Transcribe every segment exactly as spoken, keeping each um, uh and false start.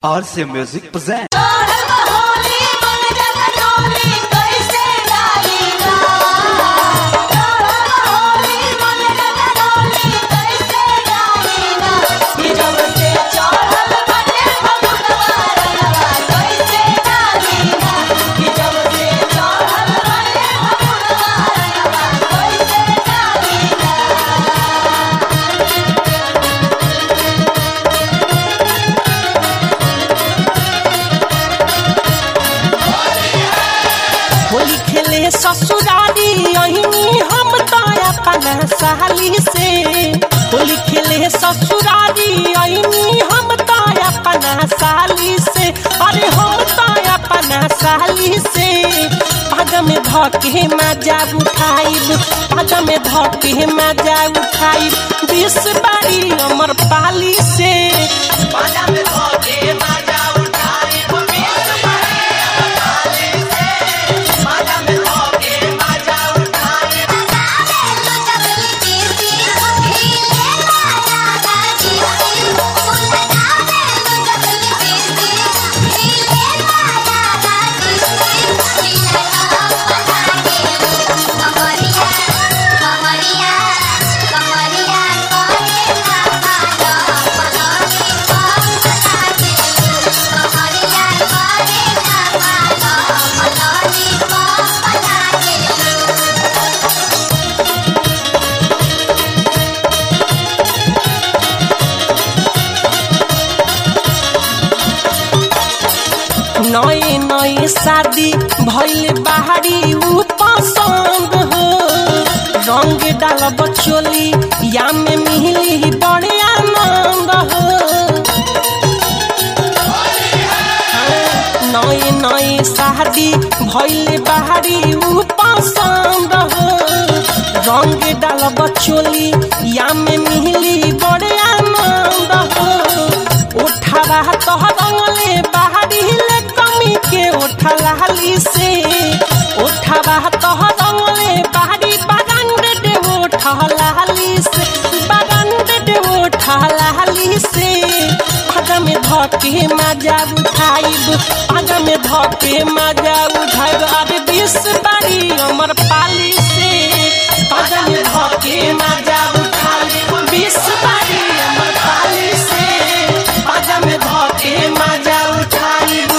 R C Music presents. ससुरारी अहिनी हम ताया पना साली से होली खेले ससुरारी अहिनी हम ताया पना साली से अरे हम ताया पना साली से पग में धके मजा उठाइब पग में धके मजा उठाइब बीस बारी अमर पाली से पग में धके मजा नए नए शादी भइल बाहरी उ पसंद हो रंग डाल बचोली या में मिली बड़े आनंद हो नए नए शादी भइल बाहरी उ पसंद हो रंग डाल बचोली या में मिली बड़े आनंद हो उठावा तो रंगले बाहरी के उठा लाली से उठावा तो रंगले बाहरी बागंड दे उठा लाली से बागंड दे उठा लाली से पग में धके मजा उठाइब पग में धके मजा उठाइब अरे बीस बारी अमर पाली से पग में धके मजा उठाइब बीस बारी अमर पाली से पग में धके मजा उठाइब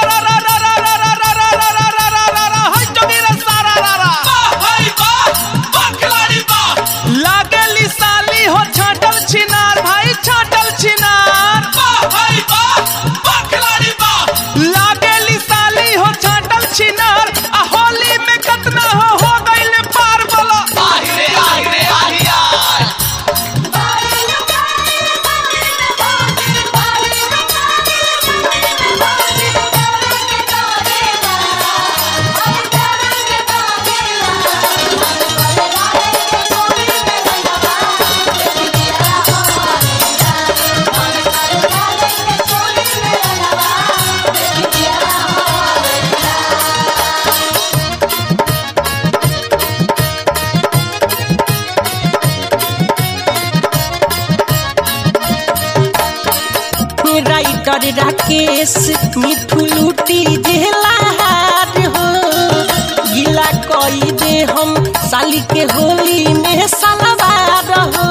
राइटर राकेश मिठू लूटी जेला हार हो गिला कई दे हम साली के होली में सलवार हो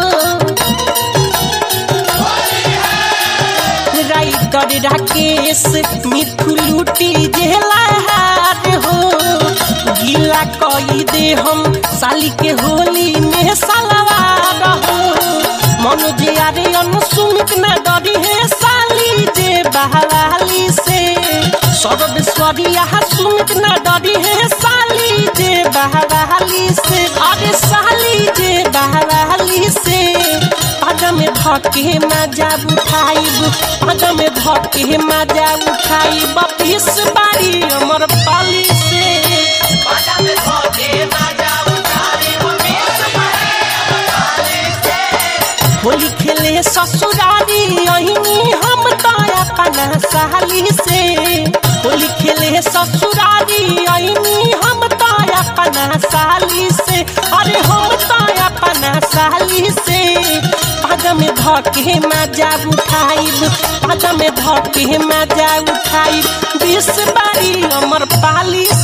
राइटर राकेश मिठू लूटी जेला हार हो गिला कई दे हम साली के होली में सलवार हो मनोज यारे अनुसुमित न डरी है साली जे बहवाली से सर्वेश्वरिया सुमित न डरी है साली जे बहवाली से अरे साली जे बहवाली से पग में धके मजा उठाइब पग में धके मजा उठाइब बीस बारी अमर पाली से पग में धके मजा उठाइब बीस बारी अमर पाली से होली खेले ससुरारी अहिनी हम ताया पना साली से होली खेले ससुरारी अहिनी हम ताया पना साली से अरे हम ताया पना साली से पग में धके मजा उठाइब पाजा में धके मजा उठाइब बीस बारी अमर पाली